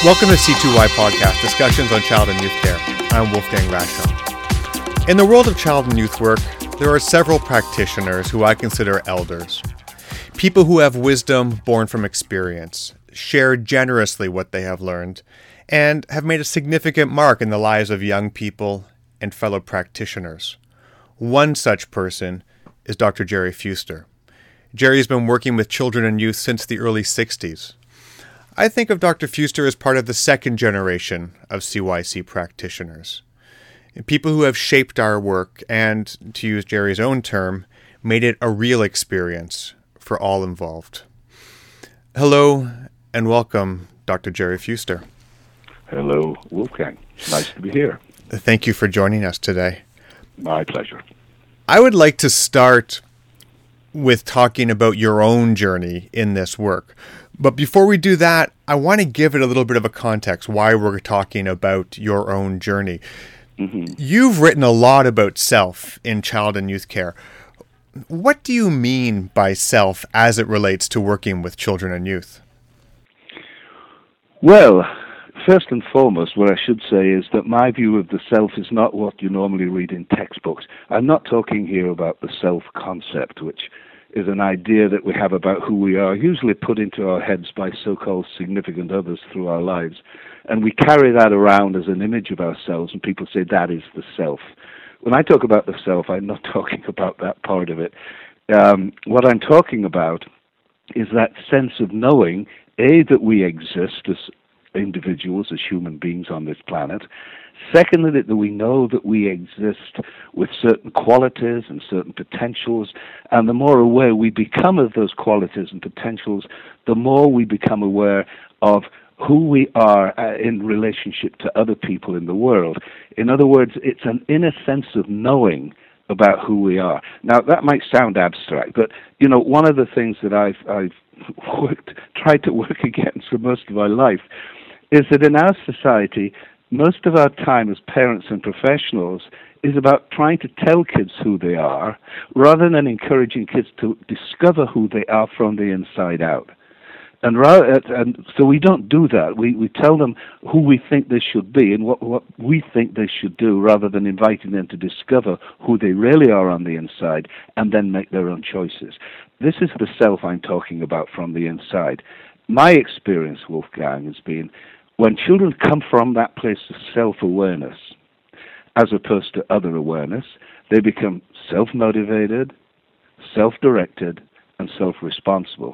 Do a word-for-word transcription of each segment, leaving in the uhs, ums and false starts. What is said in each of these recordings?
Welcome to C two Y Podcast, discussions on child and youth care. I'm Wolfgang Rashon. In the world of child and youth work, there are several practitioners who I consider elders. People who have wisdom born from experience, share generously what they have learned, and have made a significant mark in the lives of young people and fellow practitioners. One such person is Doctor Jerry Fewster. Jerry's been working with children and youth since the early sixties. I think of Doctor Fewster as part of the second generation of C Y C practitioners. People who have shaped our work and, to use Jerry's own term, made it a real experience for all involved. Hello and welcome, Doctor Jerry Fewster. Hello, Wolfgang. Nice to be here. Thank you for joining us today. My pleasure. I would like to start with talking about your own journey in this work. But before we do that, I want to give it a little bit of a context why we're talking about your own journey. Mm-hmm. You've written a lot about self in child and youth care. What do you mean by self as it relates to working with children and youth? Well, first and foremost, what I should say is that my view of the self is not what you normally read in textbooks. I'm not talking here about the self concept, which is an idea that we have about who we are, usually put into our heads by so-called significant others through our lives. And we carry that around as an image of ourselves, and people say that is the self. When I talk about the self, I'm not talking about that part of it. Um, what I'm talking about is that sense of knowing, A, that we exist as individuals, as human beings on this planet. Secondly, that we know that we exist with certain qualities and certain potentials, and the more aware we become of those qualities and potentials, the more we become aware of who we are uh, in relationship to other people in the world. In other words, it's an inner sense of knowing about who we are. Now, that might sound abstract, but, you know, one of the things that I've, I've worked, tried to work against for most of my life is that in our society, most of our time as parents and professionals is about trying to tell kids who they are rather than encouraging kids to discover who they are from the inside out. And, rather, and so we don't do that. We, we tell them who we think they should be and what, what we think they should do rather than inviting them to discover who they really are on the inside and then make their own choices. This is the self I'm talking about from the inside. My experience, Wolfgang, has been when children come from that place of self-awareness, as opposed to other awareness, they become self-motivated, self-directed, and self-responsible.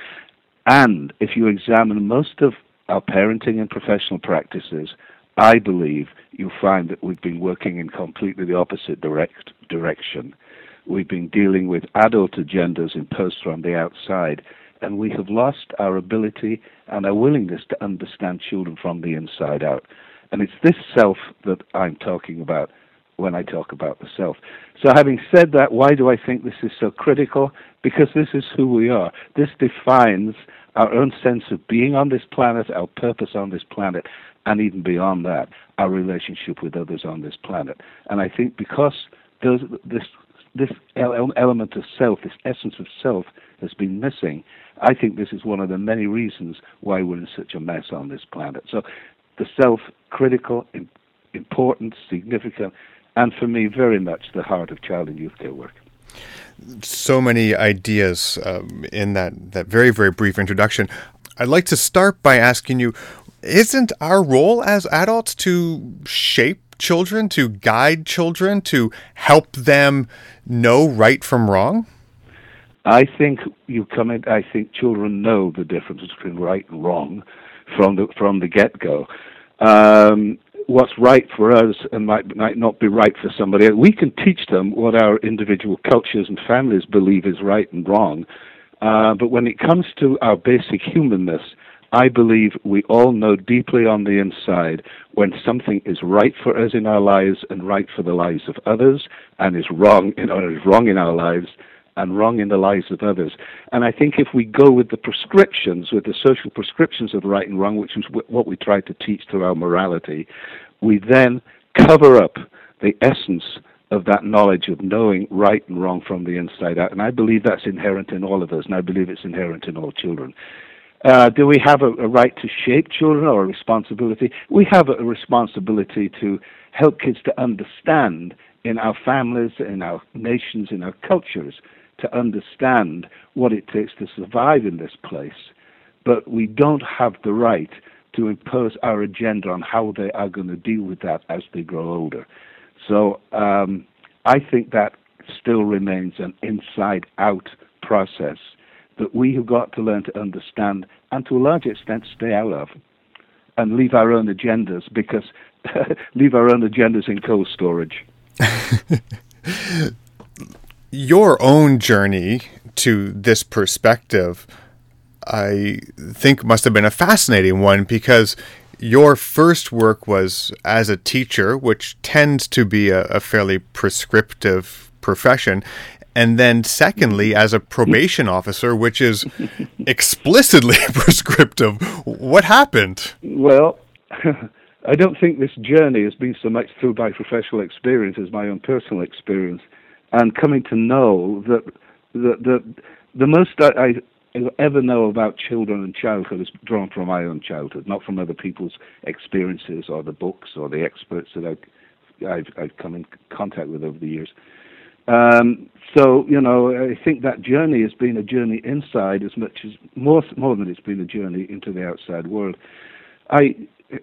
And if you examine most of our parenting and professional practices, I believe you'll find that we've been working in completely the opposite direct direction. We've been dealing with adult agendas imposed from the outside, and we have lost our ability and our willingness to understand children from the inside out. And it's this self that I'm talking about when I talk about the self. So having said that, why do I think this is so critical? Because this is who we are. This defines our own sense of being on this planet, our purpose on this planet, and even beyond that, our relationship with others on this planet. And I think because those, this this element of self, this essence of self, has been missing, I think this is one of the many reasons why we're in such a mess on this planet. So the self, critical, important, significant, and for me, very much the heart of child and youth care work. So many ideas um, in that, that very, very brief introduction. I'd like to start by asking you, isn't our role as adults to shape children, to guide children, to help them know right from wrong? I think you come in, I think children know the difference between right and wrong from the from the get-go. Um, what's right for us and might, might not be right for somebody else. We can teach them what our individual cultures and families believe is right and wrong. Uh, but when it comes to our basic humanness, I believe we all know deeply on the inside when something is right for us in our lives and right for the lives of others, and is wrong in, or is wrong in our lives and wrong in the lives of others. And I think if we go with the prescriptions, with the social prescriptions of right and wrong, which is what we try to teach through our morality, we then cover up the essence of that knowledge of knowing right and wrong from the inside out. And I believe that's inherent in all of us, and I believe it's inherent in all children. Uh, do we have a, a right to shape children or a responsibility? We have a, a responsibility to help kids to understand in our families, in our nations, in our cultures, to understand what it takes to survive in this place. But we don't have the right to impose our agenda on how they are going to deal with that as they grow older. So um, I think that still remains an inside-out process that we have got to learn to understand and to a large extent stay out of and leave our own agendas because leave our own agendas in cold storage. Your own journey to this perspective, I think, must have been a fascinating one because your first work was as a teacher, which tends to be a, a fairly prescriptive profession. And then secondly, as a probation officer, which is explicitly prescriptive. What happened? Well, I don't think this journey has been so much through my professional experience as my own personal experience. And coming to know that the, the, the most I, I ever know about children and childhood is drawn from my own childhood, not from other people's experiences or the books or the experts that I've, I've, I've come in contact with over the years. Um, so, you know, I think that journey has been a journey inside as much as, more, more than it's been a journey into the outside world. I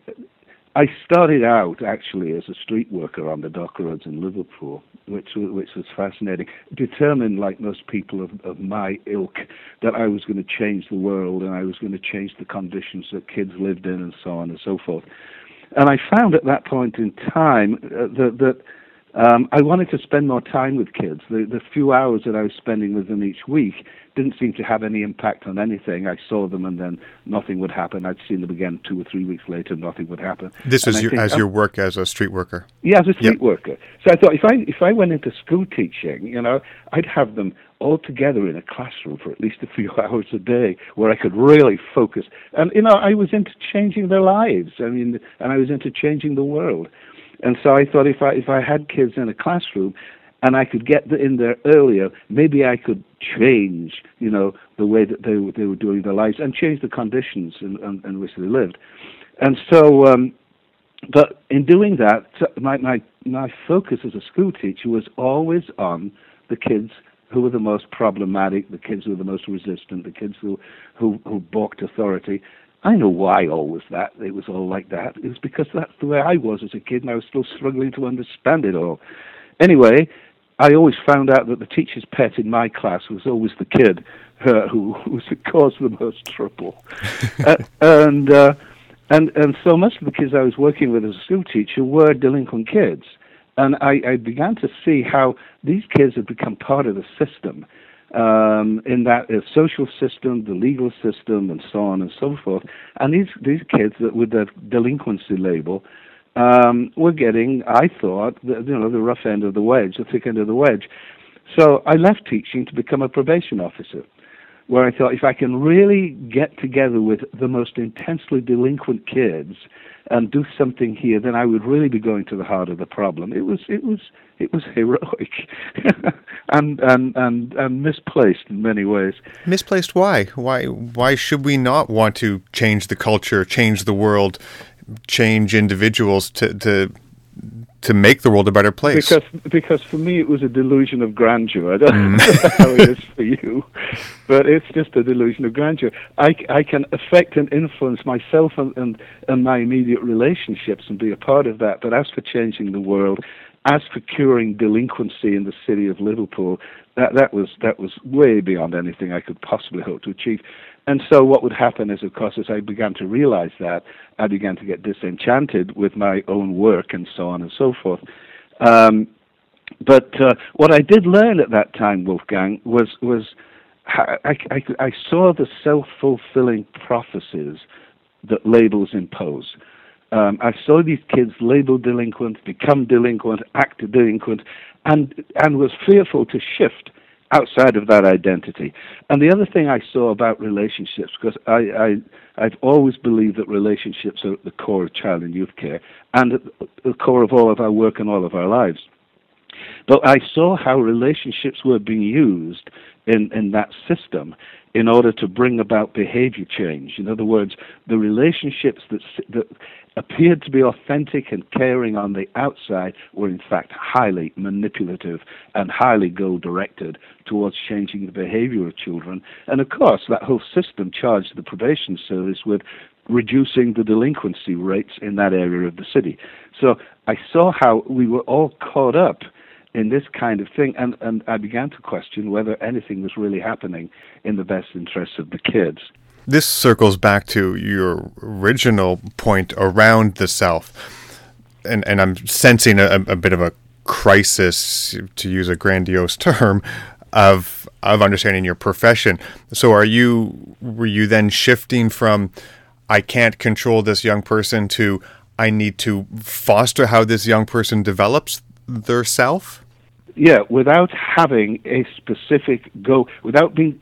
I started out, actually, as a street worker on the dock roads in Liverpool, which, which was fascinating, determined, like most people of, of my ilk, that I was going to change the world and I was going to change the conditions that kids lived in and so on and so forth. And I found at that point in time uh, that... that Um, I wanted to spend more time with kids. The, the few hours that I was spending with them each week didn't seem to have any impact on anything. I saw them and then nothing would happen. I'd see them again two or three weeks later, nothing would happen. This and is your, think, as oh, your work as a street worker? Yeah, as a street Yep. worker. So I thought if I if I went into school teaching, you know, I'd have them all together in a classroom for at least a few hours a day where I could really focus. And, you know, I was into changing their lives. I mean, and I was into changing the world. And so I thought if I if I had kids in a classroom and I could get in there earlier, maybe I could change, you know, the way that they were, they were doing their lives and change the conditions in, in, in which they lived. And so, um, but in doing that, my, my, my focus as a school teacher was always on the kids who were the most problematic, the kids who were the most resistant, the kids who, who, who balked authority. I know why all was that. It was all like that. It was because that's the way I was as a kid, and I was still struggling to understand it all. Anyway, I always found out that the teacher's pet in my class was always the kid uh, who, who was the cause of the most trouble. uh, and, uh, and and so most of the kids I was working with as a school teacher were delinquent kids. And I, I began to see how these kids had become part of the system. Um, in that uh, social system, the legal system, and so on and so forth. And these, these kids that with the delinquency label um, were getting, I thought, the, you know, the rough end of the wedge, the thick end of the wedge. So I left teaching to become a probation officer, where I thought if I can really get together with the most intensely delinquent kids and do something here, then I would really be going to the heart of the problem. It was, it was, it was heroic, and, and and and misplaced in many ways. Misplaced? Why? Why? Why should we not want to change the culture, change the world, change individuals to to to make the world a better place? Because because for me it was a delusion of grandeur. I don't know how it is for you, but it's just a delusion of grandeur. I, I can affect and influence myself and, and, and my immediate relationships and be a part of that. But as for changing the world, as for curing delinquency in the city of Liverpool, that, that was that was way beyond anything I could possibly hope to achieve. And so what would happen is, of course, as I began to realize that, I began to get disenchanted with my own work and so on and so forth. Um, but uh, what I did learn at that time, Wolfgang, was was I, I, I saw the self-fulfilling prophecies that labels impose. Um, I saw these kids labeled delinquent, become delinquent, act delinquent, and and was fearful to shift outside of that identity. And the other thing I saw about relationships, because I, I, I've always believed that relationships are at the core of child and youth care and at the core of all of our work and all of our lives. But I saw how relationships were being used in, in that system in order to bring about behavior change. In other words, the relationships that, that appeared to be authentic and caring on the outside were in fact highly manipulative and highly goal-directed towards changing the behavior of children. And of course, that whole system charged the probation service with reducing the delinquency rates in that area of the city. So I saw how we were all caught up in this kind of thing, and, and I began to question whether anything was really happening in the best interests of the kids. This circles back to your original point around the self, and, and I'm sensing a, a bit of a crisis, to use a grandiose term, of of understanding your profession. So are you, were you then shifting from, I can't control this young person, to I need to foster how this young person develops their self? Yeah, without having a specific goal, without being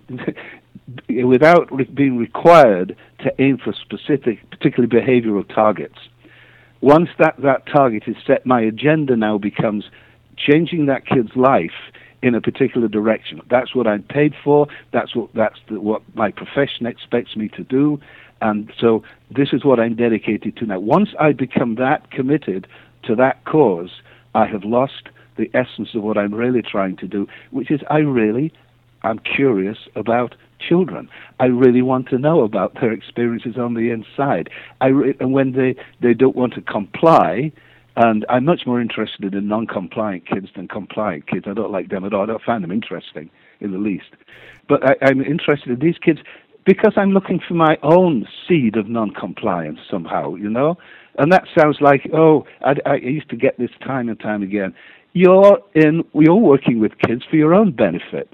without re- being required to aim for specific, particularly behavioral targets. Once that, that target is set, my agenda now becomes changing that kid's life in a particular direction. That's what I'm paid for. That's what that's the, what my profession expects me to do. And so this is what I'm dedicated to now. Once I become that committed to that cause, I have lost the essence of what I'm really trying to do, which is I really am curious about children. I really want to know about their experiences on the inside. I re- and when they, they don't want to comply, and I'm much more interested in non-compliant kids than compliant kids. I don't like them at all. I don't find them interesting in the least. But I, I'm interested in these kids because I'm looking for my own seed of non-compliance somehow, you know? And that sounds like, oh, I, I used to get this time and time again. You're in, you're working with kids for your own benefit.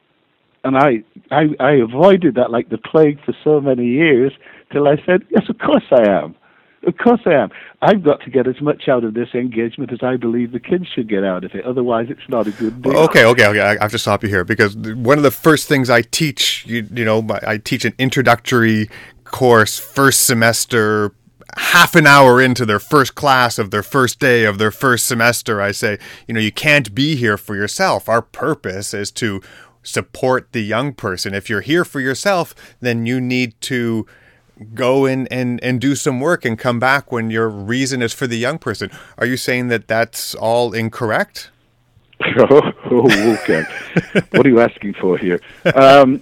And I, I, I avoided that like the plague for so many years till I said, yes, of course I am. Of course I am. I've got to get as much out of this engagement as I believe the kids should get out of it. Otherwise, it's not a good deal. Okay, okay, okay. I have to stop you here because one of the first things I teach, you, you know, I teach an introductory course, first semester, half an hour into their first class of their first day of their first semester. I say, you know, you can't be here for yourself. Our purpose is to support the young person. If you're here for yourself, then you need to go in and, and do some work and come back when your reason is for the young person. Are you saying that that's all incorrect? Oh, okay. What are you asking for here? Um,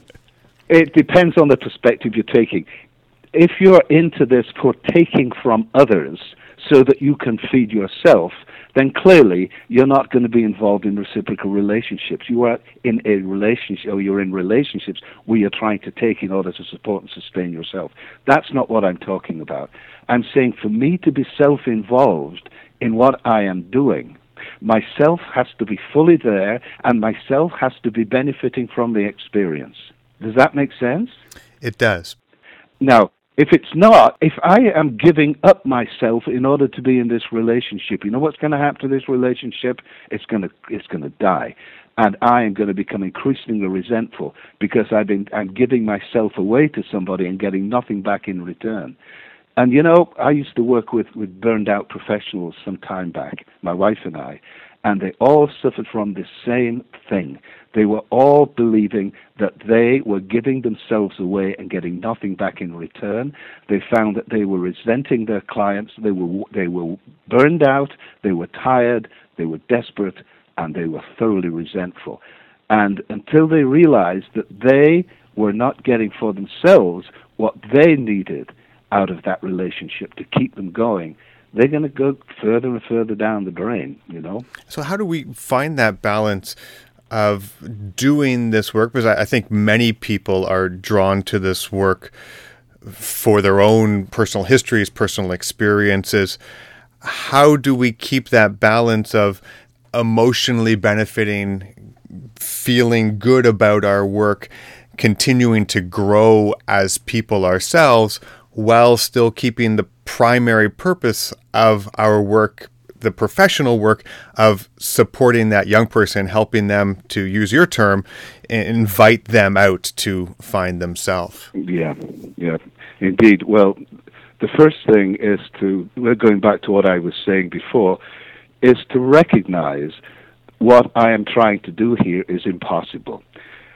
it depends on the perspective you're taking. If you're into this for taking from others so that you can feed yourself, then clearly you're not going to be involved in reciprocal relationships. You are in a relationship, or you're in relationships where you're trying to take in order to support and sustain yourself. That's not what I'm talking about. I'm saying for me to be self-involved in what I am doing, myself has to be fully there, and myself has to be benefiting from the experience. Does that make sense? It does. Now, if it's not, if I am giving up myself in order to be in this relationship, you know what's going to happen to this relationship? It's going to it's going to die, and I am going to become increasingly resentful because I've been I'm giving myself away to somebody and getting nothing back in return. And you know, I used to work with with burned out professionals some time back, my wife and I, and they all suffered from the same thing. They were all believing that they were giving themselves away and getting nothing back in return. They found that they were resenting their clients. They were they were burned out. They were tired. They were desperate, and they were thoroughly resentful. And until they realized that they were not getting for themselves what they needed out of that relationship to keep them going, they're going to go further and further down the drain, you know? So how do we find that balance of doing this work? Because I think many people are drawn to this work for their own personal histories, personal experiences. How do we keep that balance of emotionally benefiting, feeling good about our work, continuing to grow as people ourselves, while still keeping the primary purpose of our work, the professional work of supporting that young person, helping them, to use your term, invite them out to find themselves? Yeah, yeah, indeed. Well, the first thing is to, we're going back to what I was saying before, is to recognize what I am trying to do here is impossible.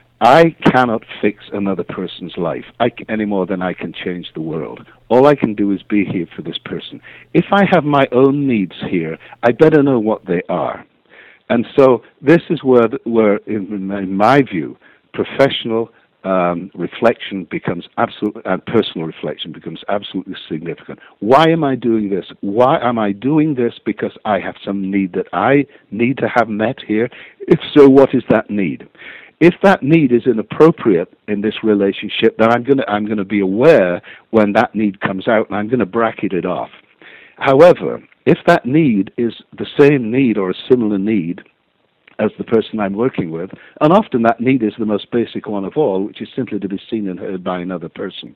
I cannot fix another person's life I, any more than I can change the world. All I can do is be here for this person. If I have my own needs here, I better know what they are. And so this is where, where in, in my view, professional um, reflection becomes absolute, and personal reflection becomes absolutely significant. Why am I doing this? Why am I doing this? Because I have some need that I need to have met here. If so, what is that need? If that need is inappropriate in this relationship, then I'm going to I'm going to be aware when that need comes out, and I'm going to bracket it off. However, if that need is the same need or a similar need as the person I'm working with, and often that need is the most basic one of all, which is simply to be seen and heard by another person.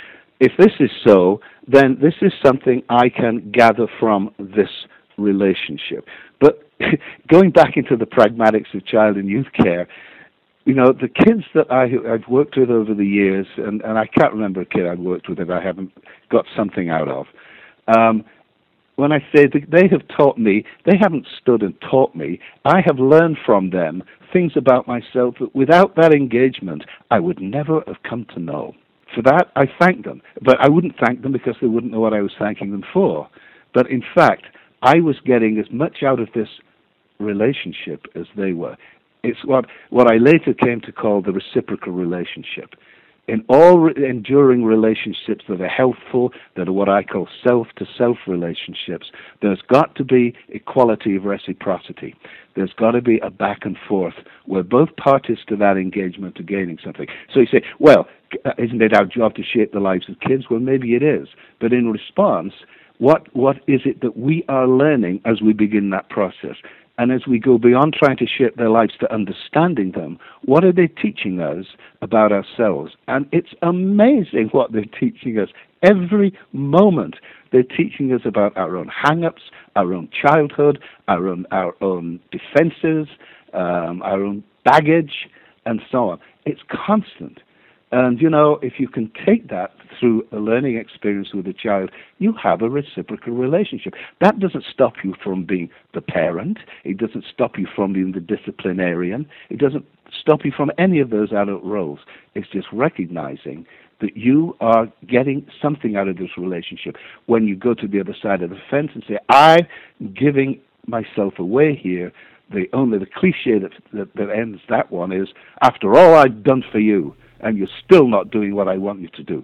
If this is so, then this is something I can gather from this relationship. But going back into the pragmatics of child and youth care, you know, the kids that I, I've worked with over the years, and, and I can't remember a kid I've worked with that I haven't got something out of. Um, when I say that they have taught me, they haven't stood and taught me. I have learned from them things about myself that without that engagement, I would never have come to know. For that, I thank them. But I wouldn't thank them because they wouldn't know what I was thanking them for. But in fact, I was getting as much out of this relationship as they were. It's what, what I later came to call the reciprocal relationship. In all re- enduring relationships that are healthful, that are what I call self-to-self relationships, there's got to be equality of reciprocity. There's got to be a back and forth where both parties to that engagement are gaining something. So you say, well, isn't it our job to shape the lives of kids? Well, maybe it is. But in response, what what is it that we are learning as we begin that process? And as we go beyond trying to shape their lives to understanding them, what are they teaching us about ourselves? And it's amazing what they're teaching us. Every moment they're teaching us about our own hang-ups, our own childhood, our own, our own defenses, um, our own baggage, and so on. It's constant. And, you know, if you can take that through a learning experience with a child, you have a reciprocal relationship. That doesn't stop you from being the parent. It doesn't stop you from being the disciplinarian. It doesn't stop you from any of those adult roles. It's just recognizing that you are getting something out of this relationship. When you go to the other side of the fence and say, I'm giving myself away here, the only the cliche that, that, that ends that one is, after all I've done for you, and you're still not doing what I want you to do.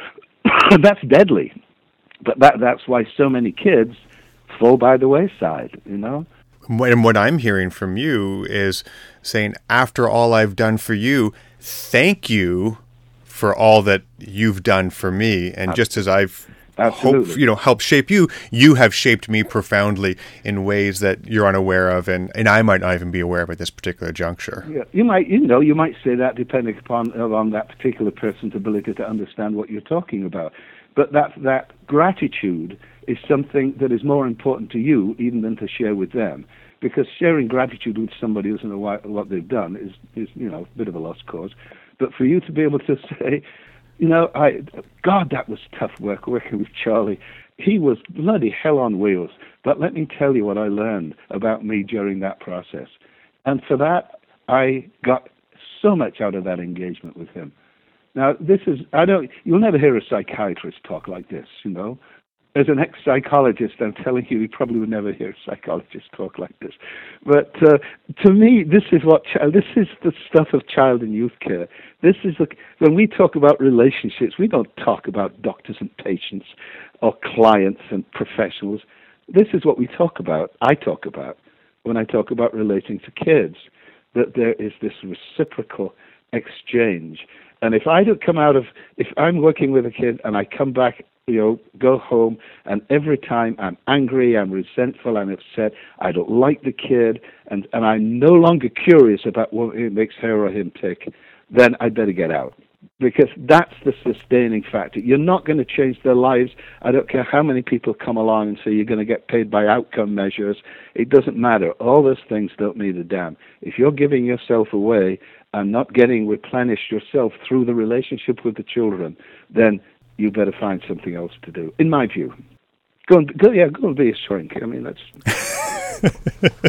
That's deadly. But that that's why so many kids fall by the wayside, you know? And what I'm hearing from you is saying, after all I've done for you, thank you for all that you've done for me. And just as I've hope, you know, helped shape you, you have shaped me profoundly in ways that you're unaware of, and, and I might not even be aware of at this particular juncture. Yeah, you might, you know, you might say that depending upon on that particular person's ability to understand what you're talking about. But that that gratitude is something that is more important to you even than to share with them, because sharing gratitude with somebody who doesn't know what, what they've done is, is, you know, a bit of a lost cause. But for you to be able to say, you know, I, God, that was tough work working with Charlie. He was bloody hell on wheels. But let me tell you what I learned about me during that process. And for that, I got so much out of that engagement with him. Now, this is, I don't, you'll never hear a psychiatrist talk like this, you know. As an ex-psychologist, I'm telling you, you probably would never hear a psychologist talk like this. But uh, to me, this is what this is the stuff of child and youth care. This is the, when we talk about relationships, we don't talk about doctors and patients or clients and professionals. This is what we talk about. I talk about when I talk about relating to kids. That there is this reciprocal exchange. And if I don't come out of, if I'm working with a kid and I come back, you know, go home, and every time I'm angry, I'm resentful, I'm upset, I don't like the kid, and, and I'm no longer curious about what makes her or him tick, then I better get out. Because that's the sustaining factor. You're not going to change their lives. I don't care how many people come along and say you're going to get paid by outcome measures. It doesn't matter. All those things don't mean a damn. If you're giving yourself away and not getting replenished yourself through the relationship with the children, then you better find something else to do, in my view. Go and, go, yeah, go and be a shrink. I mean, that's...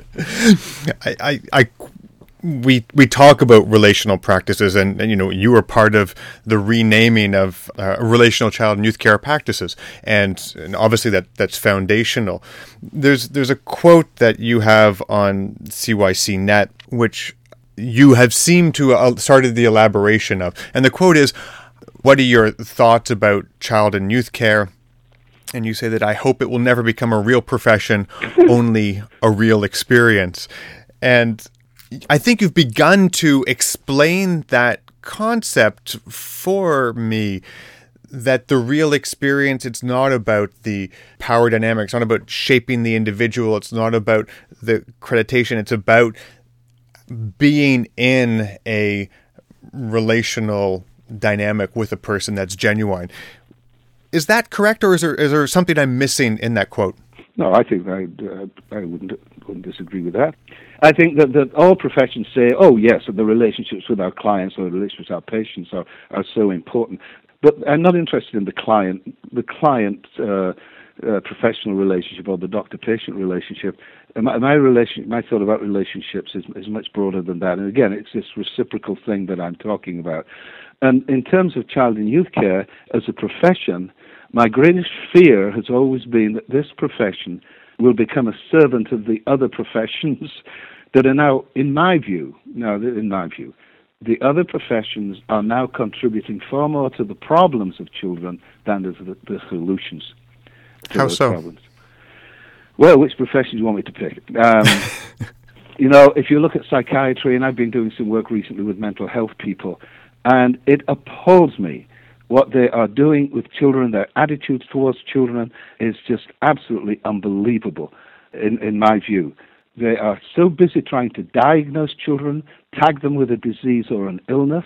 I, I, I, we we talk about relational practices, and, and you know, you were part of the renaming of uh, relational child and youth care practices, and, and obviously that that's foundational. There's there's a quote that you have on C Y C Net, which you have seemed to uh, started the elaboration of, and the quote is, "What are your thoughts about child and youth care?" And you say that, "I hope it will never become a real profession, only a real experience." And I think you've begun to explain that concept for me, that the real experience, it's not about the power dynamics, it's not about shaping the individual, it's not about the accreditation, it's about being in a relational dynamic with a person that's genuine. Is that correct, or is there is there something I'm missing in that quote? No, I think I uh, I wouldn't wouldn't disagree with that. I think that, that all professions say, oh yes, the relationships with our clients or the relationships with our patients are, are so important. But I'm not interested in the client, the client uh, uh, professional relationship or the doctor-patient relationship. My, my relation, my thought about relationships is is much broader than that. And again, it's this reciprocal thing that I'm talking about. And in terms of child and youth care as a profession, my greatest fear has always been that this profession will become a servant of the other professions that are now, in my view, now in my view, the other professions are now contributing far more to the problems of children than to the, the solutions to How those so? problems. Well, which profession do you want me to pick? Um, you know, if you look at psychiatry, and I've been doing some work recently with mental health people, and it appalls me what they are doing with children. Their attitudes towards children is just absolutely unbelievable, in, in my view. They are so busy trying to diagnose children, tag them with a disease or an illness,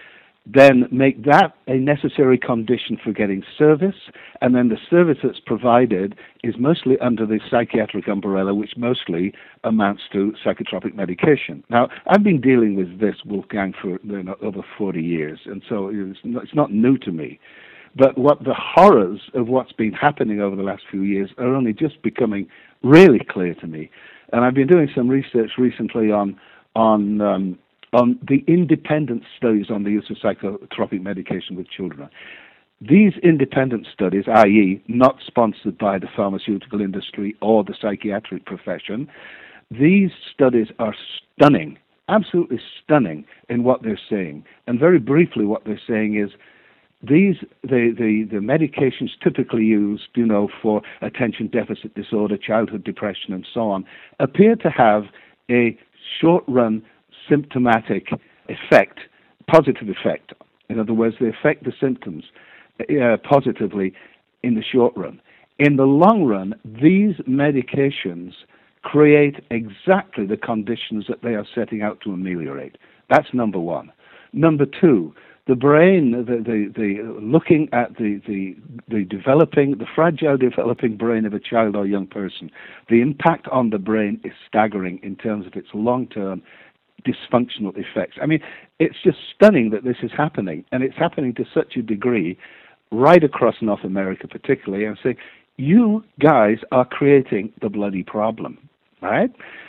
then make that a necessary condition for getting service, and then the service that's provided is mostly under the psychiatric umbrella, which mostly amounts to psychotropic medication. Now, I've been dealing with this, Wolfgang, for you know, over forty years, and so it's not, it's not new to me. But what the horrors of what's been happening over the last few years are only just becoming really clear to me. And I've been doing some research recently on on um, on the independent studies on the use of psychotropic medication with children. These independent studies, that is not sponsored by the pharmaceutical industry or the psychiatric profession, these studies are stunning, absolutely stunning in what they're saying. And very briefly, what they're saying is these the, the, the medications typically used, you know, for attention deficit disorder, childhood depression, and so on, appear to have a short-run symptomatic effect, positive effect. In other words, they affect the symptoms uh, positively in the short run. In the long run, these medications create exactly the conditions that they are setting out to ameliorate. That's number one. Number two, the brain, the, the, the looking at the, the, the developing, the fragile developing brain of a child or young person, the impact on the brain is staggering in terms of its long-term dysfunctional effects. I mean, it's just stunning that this is happening, and it's happening to such a degree right across North America particularly. I'm saying, you guys are creating the bloody problem, right?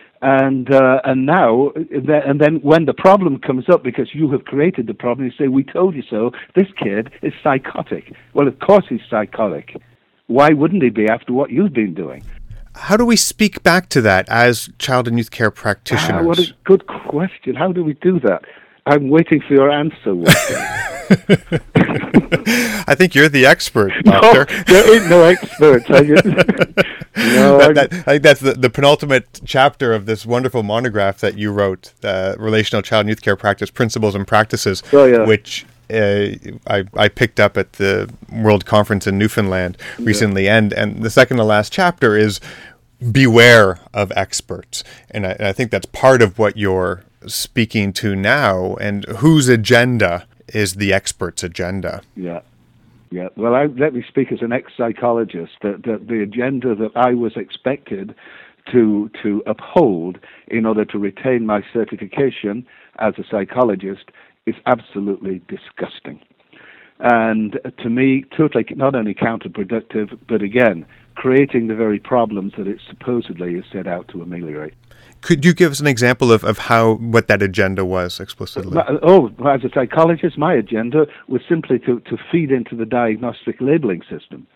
And uh, and now, and then when the problem comes up because you have created the problem, you say, we told you so, this kid is psychotic. Well, of course he's psychotic. Why wouldn't he be after what you've been doing? How do we speak back to that as child and youth care practitioners? Ah, what a good question. How do we do that? I'm waiting for your answer, Walter. I think you're the expert, Doctor. No, there ain't no expert. I, no, that, that, I think that's the, the penultimate chapter of this wonderful monograph that you wrote, uh, Relational Child and Youth Care Practice, Principles and Practices, oh, yeah. which uh, I, I picked up at the World Conference in Newfoundland recently. Yeah. And, and the second to last chapter is beware of experts. And I, and I think that's part of what you're speaking to now, and whose agenda is the expert's agenda. Yeah. Yeah, well, I, let me speak as an ex-psychologist. That the, the agenda that I was expected to to uphold in order to retain my certification as a psychologist is absolutely disgusting, and to me, totally not only counterproductive, but again, creating the very problems that it supposedly is set out to ameliorate. Could you give us an example of, of how what that agenda was explicitly? Oh, as a psychologist, my agenda was simply to, to feed into the diagnostic labeling system,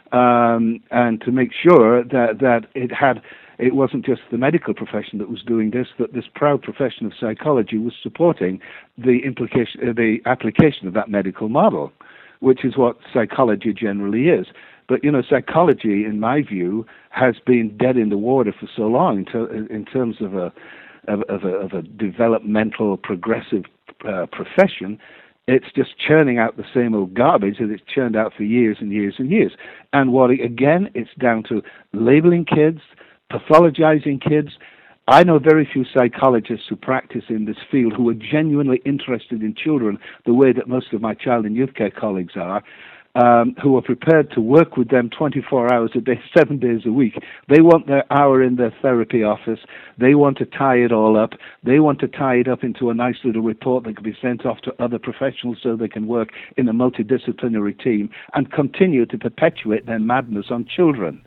um, and to make sure that, that it had it wasn't just the medical profession that was doing this, that this proud profession of psychology was supporting the implication, uh, the application of that medical model, which is what psychology generally is. But, you know, psychology, in my view, has been dead in the water for so long in, ter- in terms of a, of, of, a, of a developmental, progressive uh, profession. It's just churning out the same old garbage that it's churned out for years and years and years. And what, again, it's down to labeling kids, pathologizing kids. I know very few psychologists who practice in this field who are genuinely interested in children the way that most of my child and youth care colleagues are, um, who are prepared to work with them twenty-four hours a day, seven days a week. They want their hour in their therapy office. They want to tie it all up. They want to tie it up into a nice little report that can be sent off to other professionals so they can work in a multidisciplinary team and continue to perpetuate their madness on children.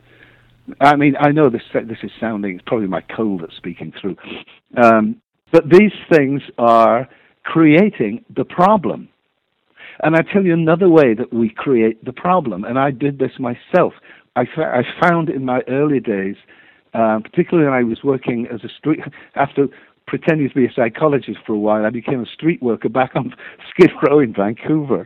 I mean, I know this this is sounding, it's probably my cold that's speaking through. Um, but these things are creating the problem. And I tell you another way that we create the problem, and I did this myself. I, fa- I found in my early days, uh, particularly when I was working as a street, after pretending to be a psychologist for a while, I became a street worker back on Skid Row in Vancouver.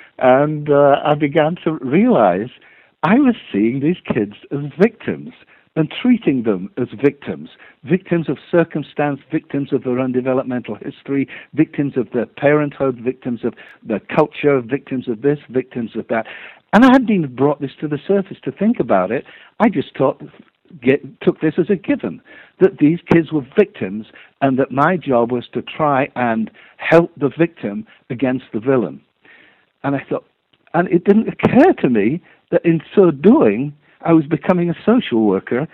And uh, I began to realize I was seeing these kids as victims and treating them as victims, victims of circumstance, victims of their own developmental history, victims of their parenthood, victims of their culture, victims of this, victims of that. And I hadn't even brought this to the surface to think about it. I just thought, get, took this as a given, that these kids were victims and that my job was to try and help the victim against the villain. And I thought, and it didn't occur to me that in so doing, I was becoming a social worker,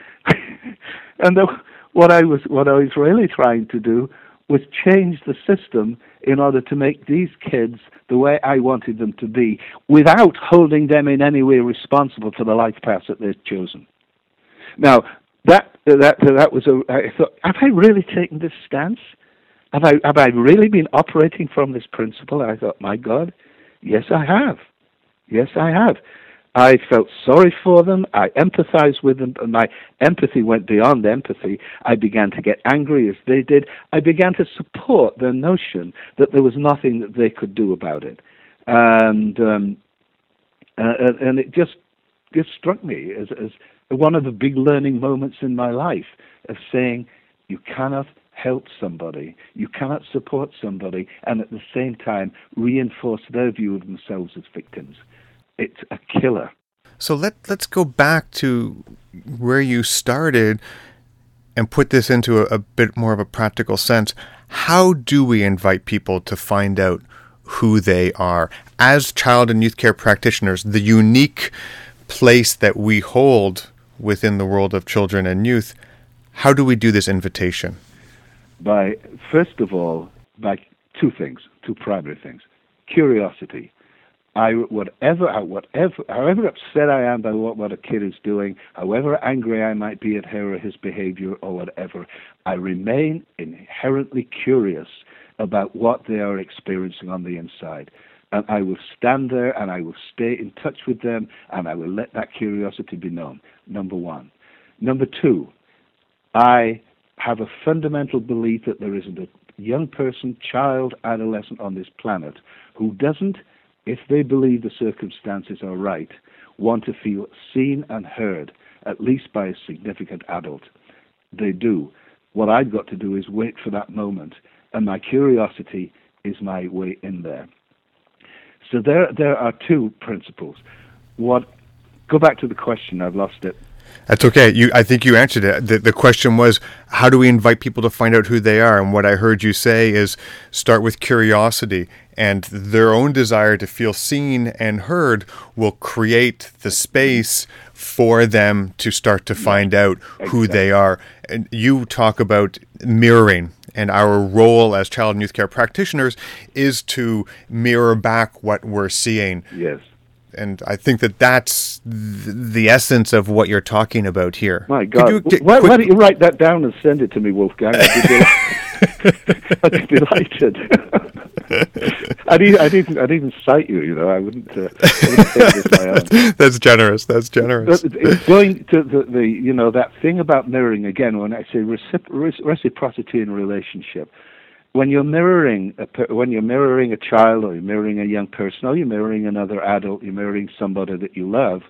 and the, what I was what I was really trying to do was change the system in order to make these kids the way I wanted them to be, without holding them in any way responsible for the life path that they've chosen. Now, that that that was a. I thought, have I really taken this stance? Have I have I really been operating from this principle? I thought, my God, yes, I have. Yes, I have. I felt sorry for them. I empathized with them, and my empathy went beyond empathy. I began to get angry as they did. I began to support their notion that there was nothing that they could do about it, and um, uh, and it just just struck me as, as one of the big learning moments in my life of saying, you cannot help somebody, you cannot support somebody, and at the same time reinforce their view of themselves as victims. It's a killer. So let, let's go back to where you started and put this into a, a bit more of a practical sense. How do we invite people to find out who they are? As child and youth care practitioners, the unique place that we hold within the world of children and youth, how do we do this invitation? By, first of all, by two things, two primary things. Curiosity. I whatever, whatever, however upset I am by what, what a kid is doing, however angry I might be at her or his behavior or whatever, I remain inherently curious about what they are experiencing on the inside. And I will stand there and I will stay in touch with them and I will let that curiosity be known, number one. Number two, I have a fundamental belief that there isn't a young person, child, adolescent on this planet who doesn't, if they believe the circumstances are right, want to feel seen and heard, at least by a significant adult. They do. What I've got to do is wait for that moment, and my curiosity is my way in there. So there there are two principles. What? Go back to the question, I've lost it. That's okay. You, I think you answered it. The, the question was, how do we invite people to find out who they are? And what I heard you say is start with curiosity, and their own desire to feel seen and heard will create the space for them to start to find out who exactly. they are. And you talk about mirroring, and our role as child and youth care practitioners is to mirror back what we're seeing. Yes. and I think that that's th- the essence of what you're talking about here. My God. You, d- why, quick... why don't you write that down and send it to me, Wolfgang? I'd be, del- I'd be delighted. I'd, e- I'd, even, I'd even cite you, you know. I wouldn't, uh, I wouldn't take this my own. That's generous. That's generous. But it's going to the, the, you know, that thing about mirroring, again, when I say recipro- reciprocity in a relationship, when you're mirroring a, when you're mirroring a child, or you're mirroring a young person, or you're mirroring another adult, you're mirroring somebody that you love,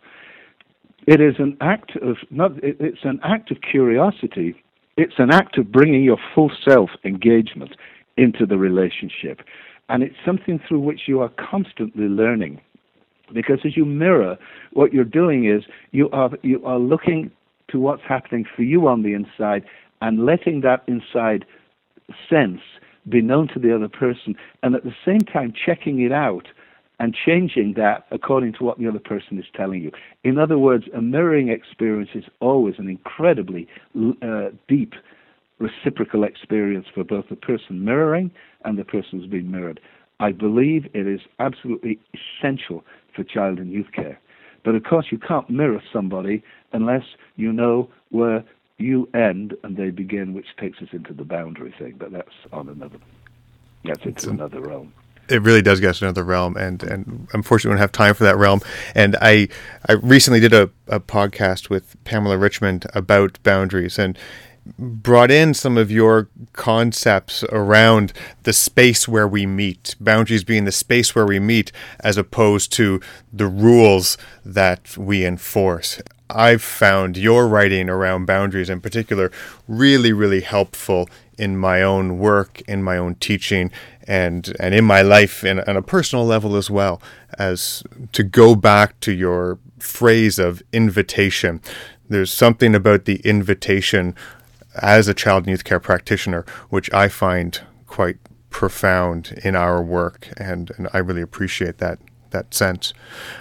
it is an act of not. It, it's an act of curiosity. It's an act of bringing your full self engagement into the relationship, and it's something through which you are constantly learning. Because as you mirror, what you're doing is you are you are looking to what's happening for you on the inside, and letting that inside sense be known to the other person, and at the same time checking it out and changing that according to what the other person is telling you. In other words, a mirroring experience is always an incredibly uh, deep reciprocal experience for both the person mirroring and the person who's being mirrored. I believe it is absolutely essential for child and youth care. But of course you can't mirror somebody unless you know where you end and they begin, which takes us into the boundary thing, but that's on another, that's into an, another realm. It really does get to another realm, and, and unfortunately we don't have time for that realm. And I I recently did a, a podcast with Pamela Richmond about boundaries, and brought in some of your concepts around the space where we meet, boundaries being the space where we meet, as opposed to the rules that we enforce. I've found your writing around boundaries in particular really, really helpful in my own work, in my own teaching, and and in my life in, on a personal level as well, as to go back to your phrase of invitation. There's something about the invitation as a child and youth care practitioner which I find quite profound in our work, and, and I really appreciate that that sense.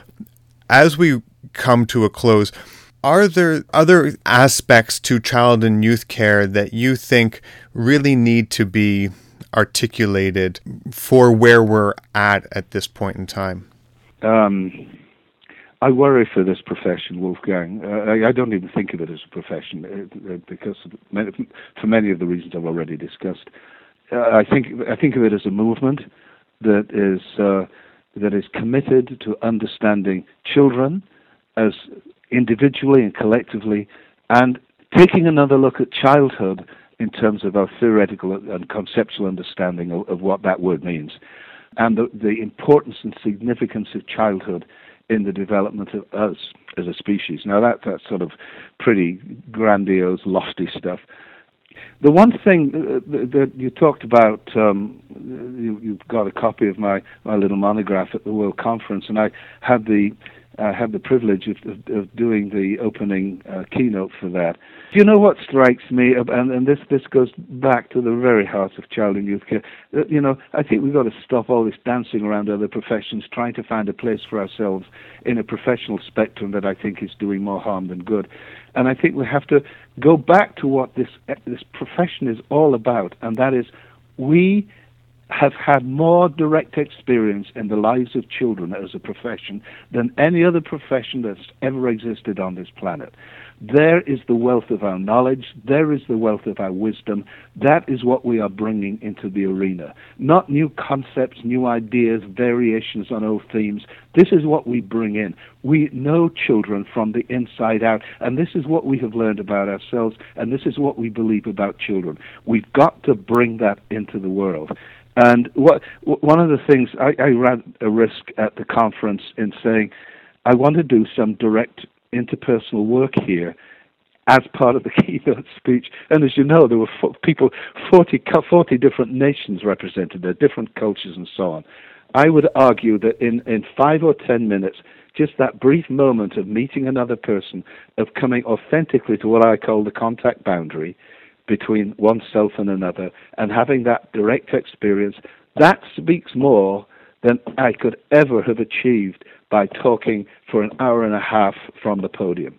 As we come to a close, are there other aspects to child and youth care that you think really need to be articulated for where we're at at this point in time? Um, I worry for this profession, Wolfgang. Uh, I, I don't even think of it as a profession uh, because of many, for many of the reasons I've already discussed. Uh, I think I think of it as a movement that is uh, that is committed to understanding children as individually and collectively, and taking another look at childhood in terms of our theoretical and conceptual understanding of, of what that word means, and the, the importance and significance of childhood in the development of us as a species. Now that, that's sort of pretty grandiose, lofty stuff. The one thing that you talked about, um, you, you've got a copy of my, my little monograph at the World Conference, and I had the I had the privilege of, of, of doing the opening uh, keynote for that. Do you know what strikes me, and, and this, this goes back to the very heart of child and youth care, that, you know, I think we've got to stop all this dancing around other professions, trying to find a place for ourselves in a professional spectrum that I think is doing more harm than good. And I think we have to go back to what this this profession is all about, and that is we have had more direct experience in the lives of children as a profession than any other profession that's ever existed on this planet. There is the wealth of our knowledge. There is the wealth of our wisdom. That is what we are bringing into the arena. Not new concepts, new ideas, variations on old themes. This is what we bring in. We know children from the inside out, and this is what we have learned about ourselves, and this is what we believe about children. We've got to bring that into the world. And what, one of the things, I, I ran a risk at the conference in saying, I want to do some direct interpersonal work here as part of the keynote speech. And as you know, there were fo- people, forty, forty different nations represented there, different cultures and so on. I would argue that in, in five or ten minutes, just that brief moment of meeting another person, of coming authentically to what I call the contact boundary between oneself and another, and having that direct experience, that speaks more than I could ever have achieved by talking for an hour and a half from the podium.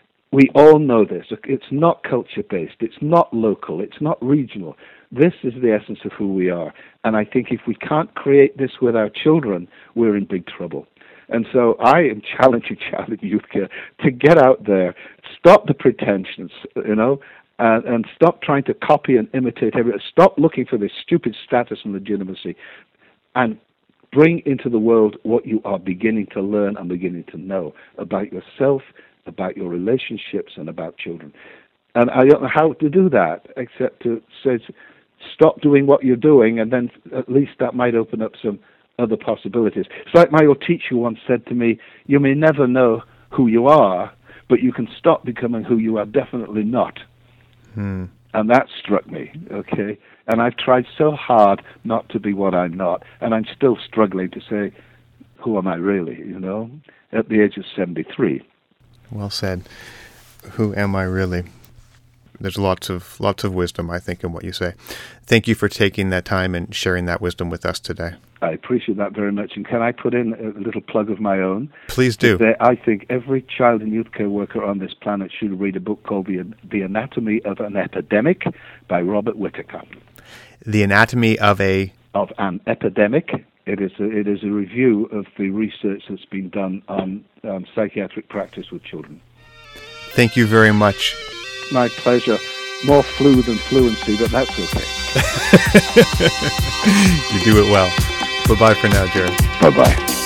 We all know this. It's not culture-based. It's not local. It's not regional. This is the essence of who we are. And I think if we can't create this with our children, we're in big trouble. And so I am challenging child and youth care to get out there, stop the pretensions, you know, and, and stop trying to copy and imitate everything. Stop looking for this stupid status and legitimacy, and bring into the world what you are beginning to learn and beginning to know about yourself, about your relationships, and about children. And I don't know how to do that except to say, stop doing what you're doing, and then at least that might open up some other possibilities. It's like my old teacher once said to me, you may never know who you are, but you can stop becoming who you are definitely not. Hmm. And that struck me, okay? And I've tried so hard not to be what I'm not, and I'm still struggling to say, who am I really, you know, at the age of seventy-three. Well said. Who am I really? There's lots of lots of wisdom, I think, in what you say. Thank you for taking that time and sharing that wisdom with us today. I appreciate that very much. And can I put in a little plug of my own? Please do. That I think every child and youth care worker on this planet should read a book called The, the Anatomy of an Epidemic by Robert Whittaker. The Anatomy of a... Of an Epidemic. It is a, it is a review of the research that's been done on um, psychiatric practice with children. Thank you very much. My pleasure. More flu than fluency, but that's okay. You do it well. Bye-bye for now, Jared. Bye-bye.